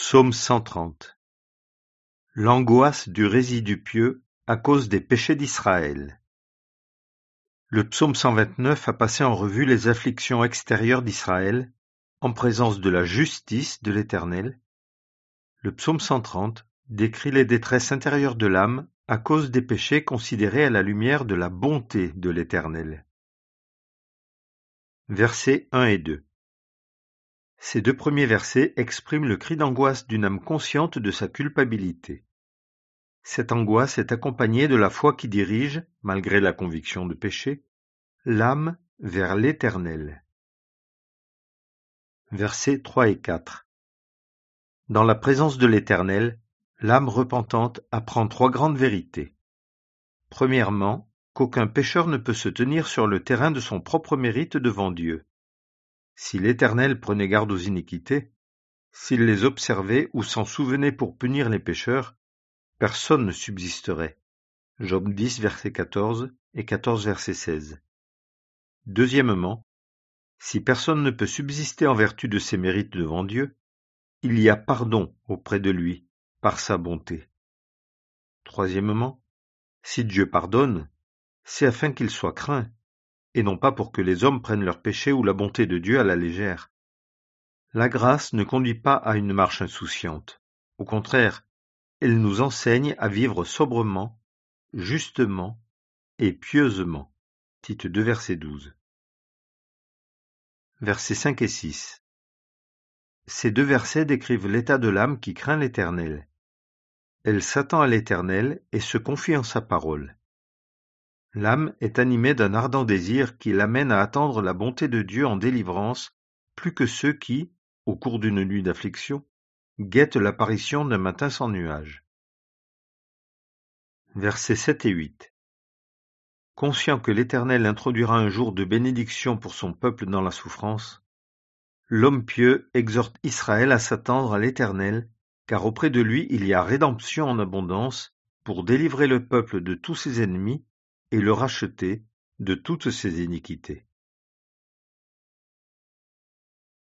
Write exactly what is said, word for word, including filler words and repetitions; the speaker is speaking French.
Psaume cent trente. L'angoisse du résidu pieux à cause des péchés d'Israël. Le psaume cent vingt-neuf a passé en revue les afflictions extérieures d'Israël, en présence de la justice de l'Éternel. Le psaume cent trente décrit les détresses intérieures de l'âme à cause des péchés considérés à la lumière de la bonté de l'Éternel. Versets un et deux. Ces deux premiers versets expriment le cri d'angoisse d'une âme consciente de sa culpabilité. Cette angoisse est accompagnée de la foi qui dirige, malgré la conviction de péché, l'âme vers l'Éternel. Versets trois et quatre. Dans la présence de l'Éternel, l'âme repentante apprend trois grandes vérités. Premièrement, qu'aucun pécheur ne peut se tenir sur le terrain de son propre mérite devant Dieu. Si l'Éternel prenait garde aux iniquités, s'il les observait ou s'en souvenait pour punir les pécheurs, personne ne subsisterait. Job dix, verset quatorze et quatorze, verset seize. Deuxièmement, si personne ne peut subsister en vertu de ses mérites devant Dieu, il y a pardon auprès de lui par sa bonté. Troisièmement, si Dieu pardonne, c'est afin qu'il soit craint, et non pas pour que les hommes prennent leur péché ou la bonté de Dieu à la légère. La grâce ne conduit pas à une marche insouciante. Au contraire, elle nous enseigne à vivre sobrement, justement et pieusement. Tite deux, verset douze. Versets cinq et six. Ces deux versets décrivent l'état de l'âme qui craint l'Éternel. Elle s'attend à l'Éternel et se confie en sa parole. L'âme est animée d'un ardent désir qui l'amène à attendre la bonté de Dieu en délivrance plus que ceux qui, au cours d'une nuit d'affliction, guettent l'apparition d'un matin sans nuage. Versets sept et huit. Conscient que l'Éternel introduira un jour de bénédiction pour son peuple dans la souffrance, l'homme pieux exhorte Israël à s'attendre à l'Éternel, car auprès de lui il y a rédemption en abondance pour délivrer le peuple de tous ses ennemis et le racheter de toutes ses iniquités.